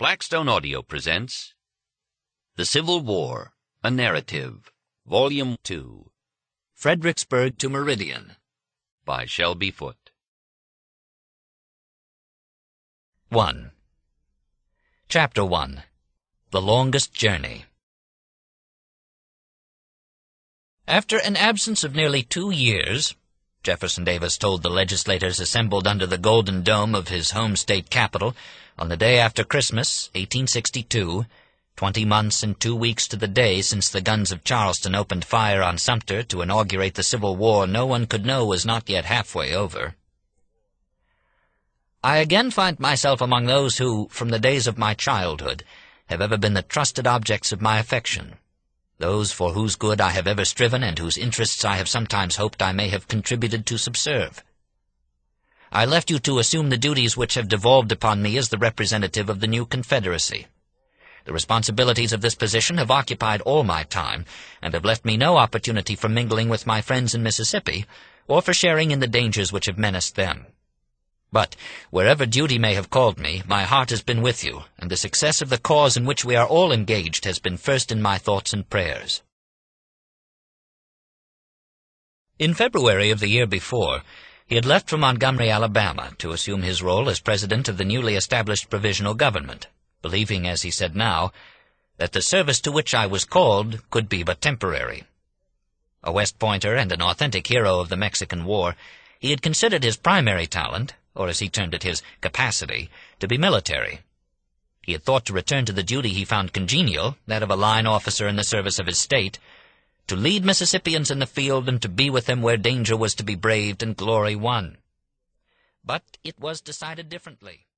Blackstone Audio presents The Civil War, A Narrative, Volume 2, Fredericksburg to Meridian, by Shelby Foote. 1. Chapter 1. The Longest Journey. After an absence of nearly 2 years, Jefferson Davis told the legislators assembled under the golden dome of his home state capital on the day after Christmas, 1862, 20 months and 2 weeks to the day since the guns of Charleston opened fire on Sumter to inaugurate the Civil War no one could know was not yet halfway over. I again find myself among those who, from the days of my childhood, have ever been the trusted objects of my affection, those for whose good I have ever striven and whose interests I have sometimes hoped I may have contributed to subserve. I left you to assume the duties which have devolved upon me as the representative of the new Confederacy. The responsibilities of this position have occupied all my time, and have left me no opportunity for mingling with my friends in Mississippi, or for sharing in the dangers which have menaced them. But, wherever duty may have called me, my heart has been with you, and the success of the cause in which we are all engaged has been first in my thoughts and prayers. In February of the year before, he had left for Montgomery, Alabama, to assume his role as president of the newly established provisional government, believing, as he said now, that the service to which I was called could be but temporary. A West Pointer and an authentic hero of the Mexican War, he had considered his primary talent, or as he termed it, his capacity, to be military. He had thought to return to the duty he found congenial, that of a line officer in the service of his state, to lead Mississippians in the field and to be with them where danger was to be braved and glory won. But it was decided differently.